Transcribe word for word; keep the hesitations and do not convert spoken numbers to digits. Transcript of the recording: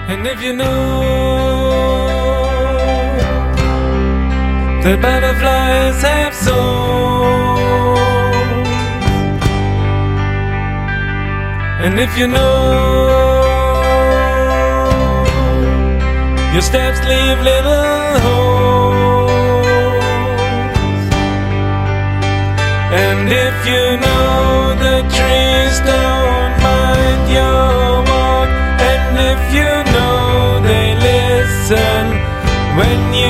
And if you know that butterflies have souls, and if you know your steps leave little holes, and if you know the trees don't mind your walk, and if you know they listen when you